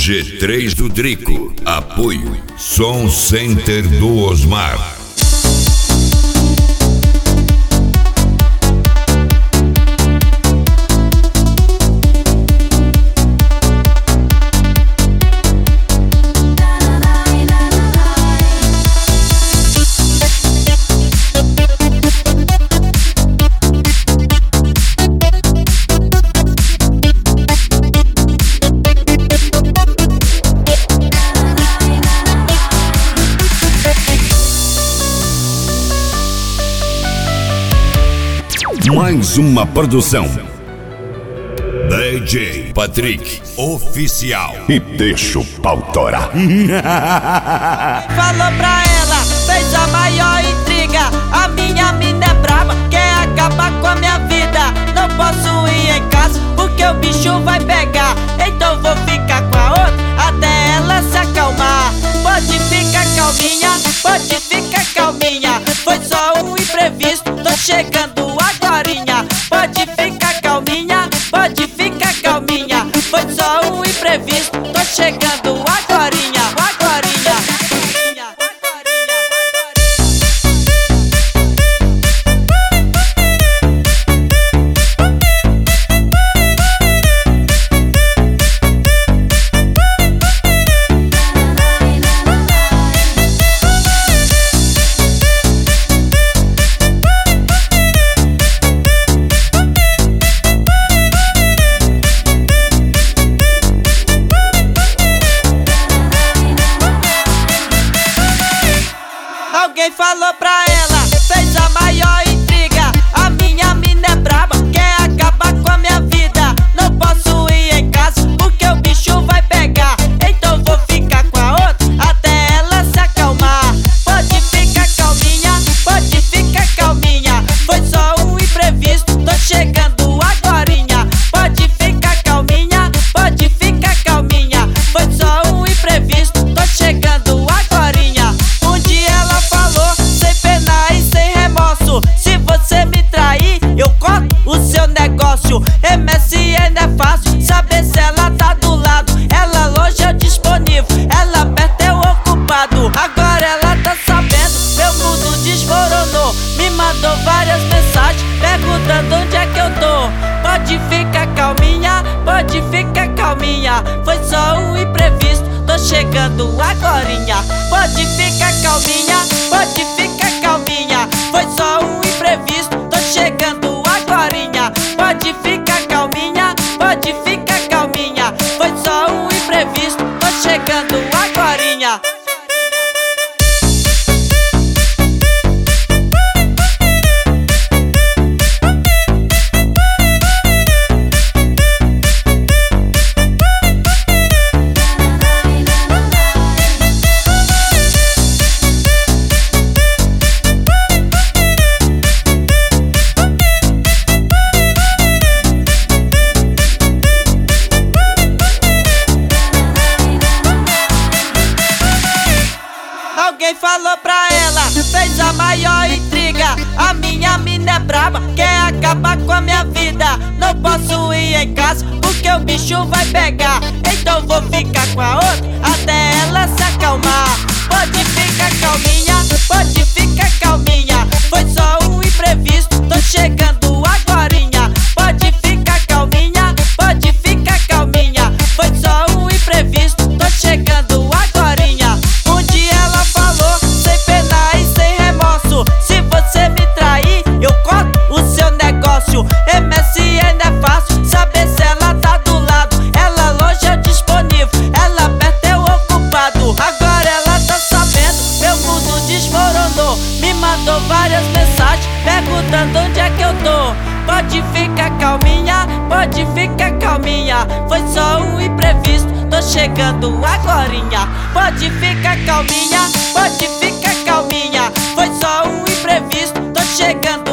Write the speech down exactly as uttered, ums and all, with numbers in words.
G três do Drico. Apoio Som Center do Osmar. Mais uma produção D J Patrick Oficial. E deixa o pau torar. Falou pra ela, fez a maior intriga. A minha mina é braba, quer acabar com a minha vida. Não posso ir em casa porque o bicho vai pegar. Então vou ficar com a outra até ela se acalmar. Pode ficar calminha, pode ficar calminha. Foi só um imprevisto, tô chegando agorinha. Pode ficar calminha, pode ficar calminha. Foi só um imprevisto, tô chegando agorinha, agorinha. Alguém falou pra ela, fez a maior intriga. A minha mina é braba, quer acabar com a minha vida. Não posso ir em casa porque o bicho vai pegar. Então vou ficar com a outra até ela se acalmar. Pode ficar calminha, pode ficar calminha. Foi só um imprevisto, tô chegando agorinha. Pode ficar calminha, pode ficar calminha. Foi só um imprevisto, tô chegando agorinha. Um dia ela falou, sem pena e sem remorso: se você me trair, eu corto o seu negócio. M S N é fácil, saber se ela tá do lado. Ela longe é disponível, ela perto é o ocupado. Agora ela tá sabendo, meu mundo desmoronou. Me mandou várias mensagens perguntando onde é que eu tô. Pode ficar calminha, pode ficar calminha. Foi só um imprevisto, tô chegando agorinha. Pode ficar calminha, pode ficar calminha. Foi só um imprevisto, tô chegando agorinha. Pode ficar calminha, pode ficar calminha. Foi só um imprevisto, tô chegando agorinha. Alguém falou pra ela, fez a maior intriga. A minha mina é braba, quer acabar com a minha vida. Não posso ir em casa porque o bicho vai pegar. Então vou ficar com a outra até ela se acalmar. Pode ficar calminha, pode ficar calminha. Foi só um imprevisto, tô chegando agorinha. Pode ficar calminha, pode ficar calminha. Foi só um imprevisto, tô chegando agorinha. Um dia ela falou, sem pena e sem remorso: se você me trair, eu corto o seu negócio. M S N é fácil, saber se ela tá do lado. Ela longe é disponível, ela perto é o ocupado. Agora ela tá sabendo, meu mundo desmoronou. Me mandou várias mensagens perguntando onde é que eu tô. Pode ficar calminha, pode ficar calminha. Foi só um imprevisto, tô chegando agorinha. Pode ficar calminha, pode ficar calminha. Foi só um imprevisto, tô chegando